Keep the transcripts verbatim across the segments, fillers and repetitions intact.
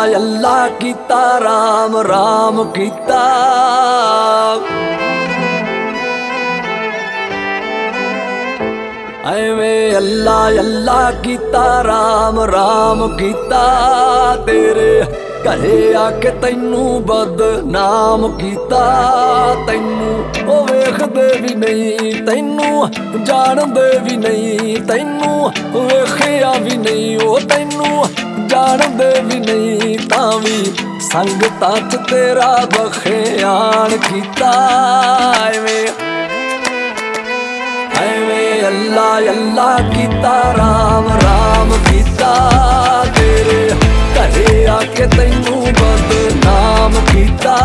अल्लाह कीता राम राम कीता। एवें अल्लाह अल्लाह कीता राम राम कीता। तेरे घरे आके तैनू बदनाम कीता। तैनू ओ वेखदे भी नहीं, तैनू जानदे भी नहीं, तैनू वेखिया भी नहीं, ओ तैनू जानदे भी नहीं, तां भी संगतां च तेरा बखियान कीता। एवें एवें अल्लाह अल्लाह कीता राम राम कीता। तेरे घरे आके तैनू बदनाम कीता।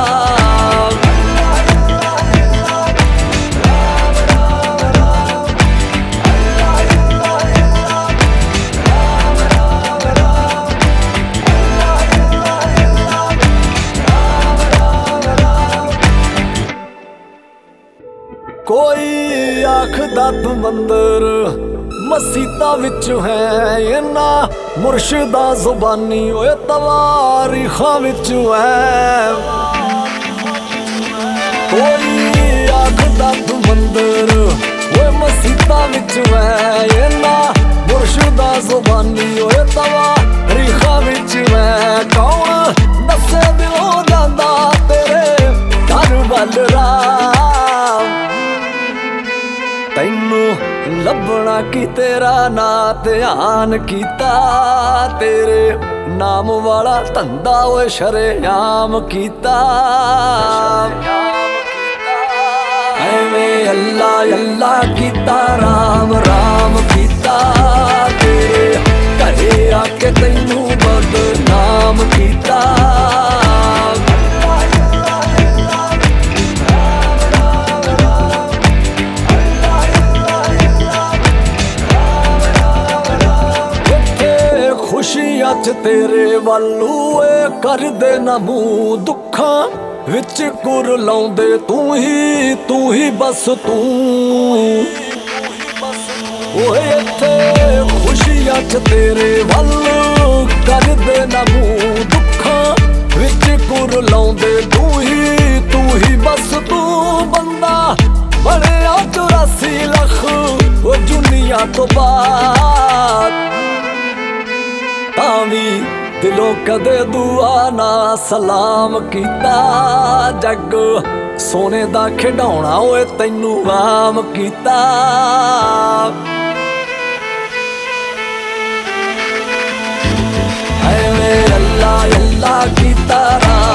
कोई आखदा तू मंदिर मसीता विच है, इन्ना मुर्शिदा जुबानी ओए तवारीखां विच है। कोई आखदा तू मंदिर ओए मसीता विच है, इन्ना मुर्शिदा जुबानी ओए तवारीखां विच है। कौन दसे दिलों जांदा तेरे घर वल राम। तैनू लभना की तेरा ना ध्यान कीता। तेरे नाम वाला धंधा ओए शरेआम कीता। एवें अल्लाह अल्लाह कीता राम राम कीता। तेरे घरे आके तैनू बदनाम कीता। खुशियां च तेरे वालू ए कर दे ना मूंह, दुखां विच कुर लाउंदे तू ही तू ही बस तू। ओए इत्थे खुशियां च तेरे वालू कर दे ना मूंह, दुखां विच कुर लाउंदे तू ही तू ही बस तू। बंदा बणिया चौरासी लख ओ दुनिया तो बाद, तावी दिलों कदे दुआ ना सलाम कीता। जग सोने दा खिडौना ओए तैनू आम कीता। एवें अल्लाह अल्लाह कीता।